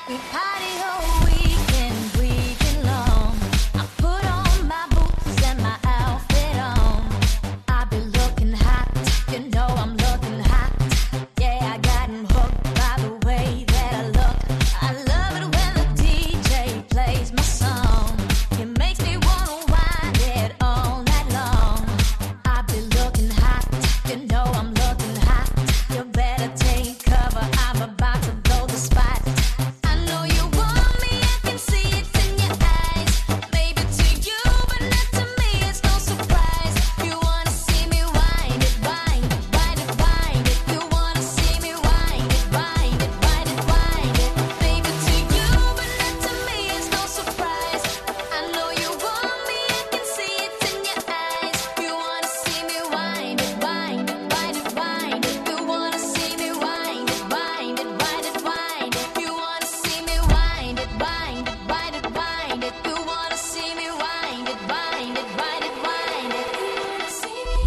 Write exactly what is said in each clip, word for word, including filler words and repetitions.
We party all weekend, weekend long. I put on my boots and my outfit on. I be looking hot, you know I'm looking hot. Yeah, I got 'em hooked by the way that I look. I love it when the D J plays my song. It makes me wanna wind it all night long. I be looking hot, you know I'm looking hot. You better take cover, I'm about to blow the spot. I know you want me, I can see it in your eyes. Maybe to you, but not to me, it's no surprise. You wanna see me wind it, wind it, wind it, wind it. You wanna see me wind it, wind it, wind it, wind it. Maybe to you, but not to me, it's no surprise. I know you want me, I can see it in your eyes. You wanna see me wind it, wind it, wind it, wind it. You wanna see me wind it, wind it, wind it, wind it. You wanna see me wind it, wind it, wind it, wind it. You wanna see me wind it, wind it, wind it, wind it. You wanna see me,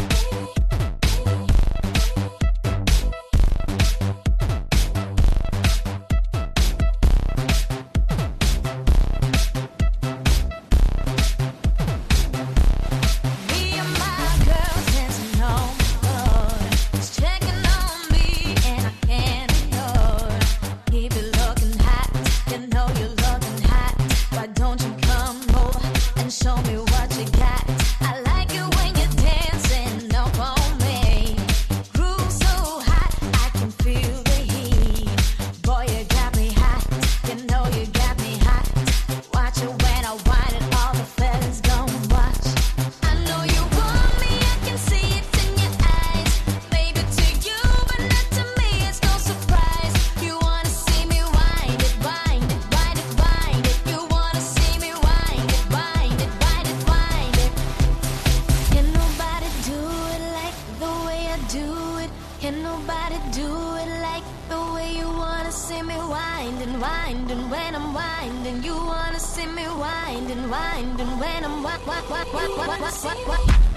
me and my girls dancing on the floor. It's checking on me and I can't ignore. Keep it looking hot, you know you're looking hot. Why don't you come over and show me what you got? I like it when you're dancing up on me. Groove so hot, I can feel the heat. Boy, you got me hot, you know you got me hot. Watch it when I wind it, all the fellas gon' watch. I know you want me, I can see it in your eyes. Maybe to you, but not to me, it's no surprise. You wanna see me wind it, wind it, wind it, wind it. You wanna see me wind it, wind it, wind it, wind it. Can nobody do it like the way I do it? Can nobody do it like the way you wanna see me winding, winding when I'm winding? You wanna see me winding, winding when I'm wa wa wa wa wa wa wa wa.